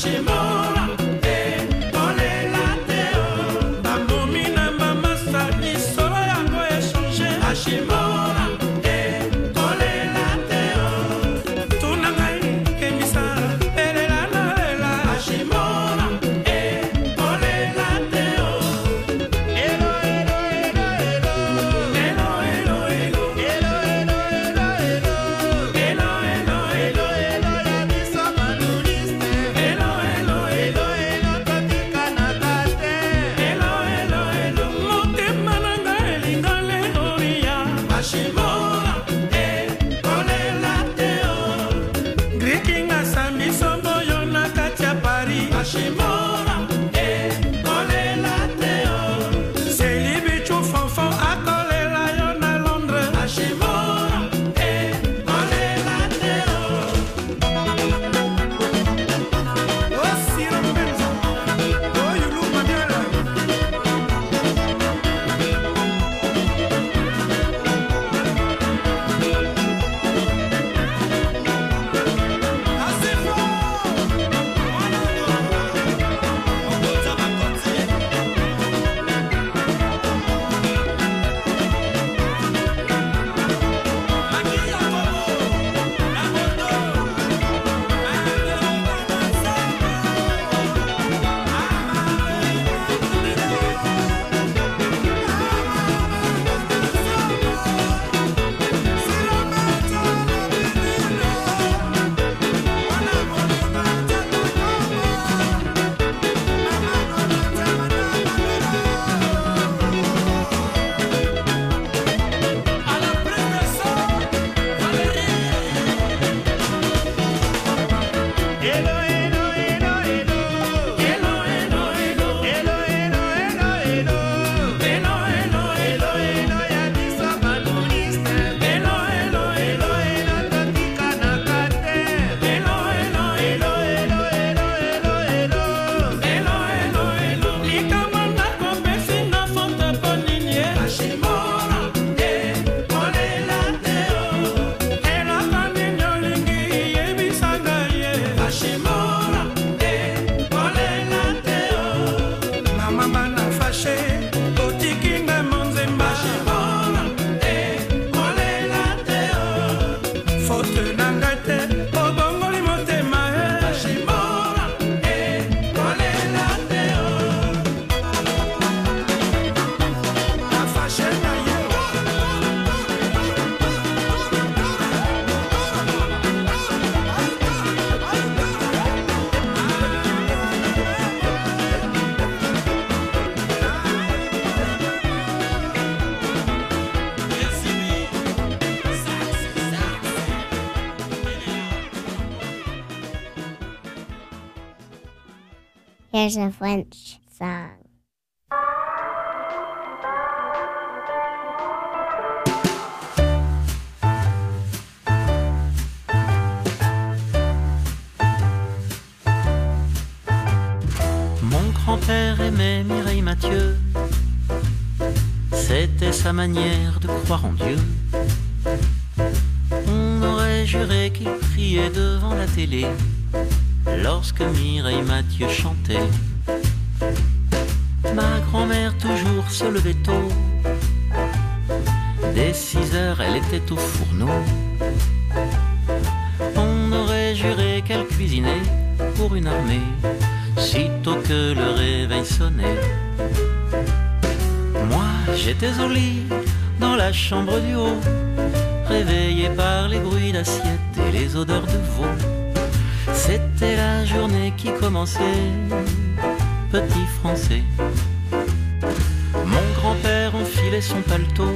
Here's a French song. Mon grand-père aimait Mireille Mathieu, c'était sa manière de croire en Dieu. On aurait juré qu'il priait devant la télé lorsque Mireille Mathieu chantait. Ma grand-mère toujours se levait tôt, dès 6 heures elle était au fourneau. On aurait juré qu'elle cuisinait pour une armée, sitôt que le réveil sonnait. Moi j'étais au lit, dans la chambre du haut, réveillé par les bruits d'assiettes et les odeurs de veau. C'était la journée qui commençait, petit français. Mon grand-père enfilait son paletot,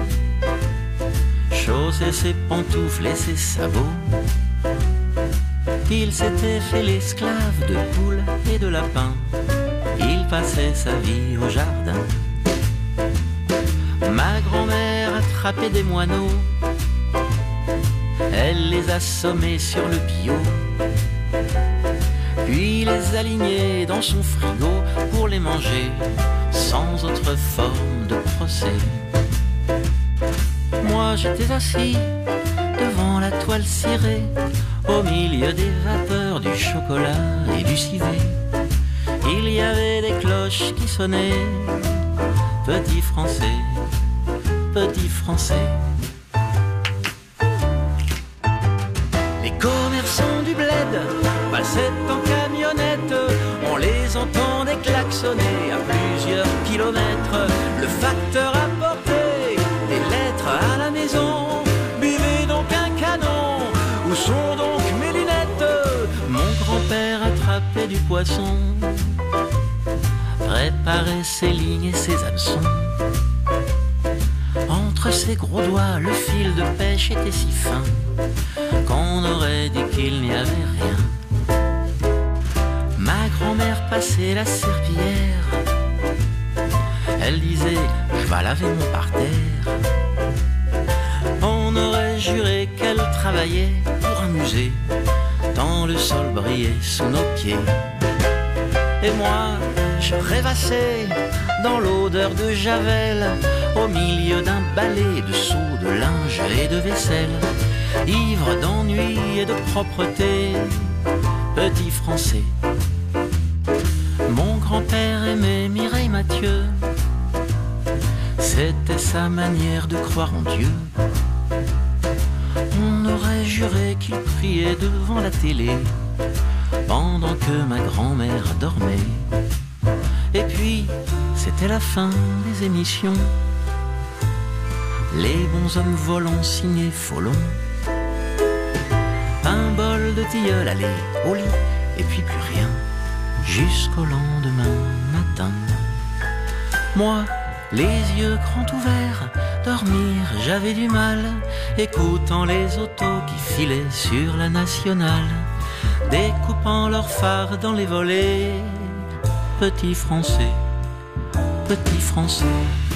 chaussait ses pantoufles et ses sabots. Il s'était fait l'esclave de poules et de lapins, il passait sa vie au jardin. Ma grand-mère attrapait des moineaux, elle les assommait sur le bio, puis les alignait dans son frigo pour les manger sans autre forme de procès. Moi j'étais assis devant la toile cirée, Au milieu des vapeurs, du chocolat et du civet, il y avait des cloches qui sonnaient. Petit Français, petit Français. Les commerçants du bled passaient en camionnette, on les entendait klaxonner à plusieurs kilomètres. Le facteur apportait des lettres à la maison. Buvez donc un canon, où sont donc mes lunettes? Mon grand-père attrapait du poisson, préparait ses lignes et ses hameçons. Entre ses gros doigts, le fil de pêche était si fin qu'on aurait dit qu'il n'y avait rien. Ma grand-mère passait la serpillière, elle disait « je vais laver mon parterre ». On aurait juré qu'elle travaillait pour un musée, tant le sol brillait sous nos pieds. Et moi, je rêvassais dans l'odeur de Javel, au milieu d'un balai de seaux, de linge et de vaisselle, ivre d'ennui et de propreté. Petit Français. Mon grand-père aimait Mireille Mathieu, c'était sa manière de croire en Dieu. On aurait juré qu'il priait devant la télé pendant que ma grand-mère dormait. Et puis, c'était la fin des émissions. Les bons hommes volants signaient Folon. Un bol de tilleul, allait au lit, et puis plus rien, jusqu'au lendemain matin. Moi, les yeux grands ouverts, dormir j'avais du mal, écoutant les autos qui filaient sur la nationale, découpant leurs phares dans les volets. Petit Français, petit Français.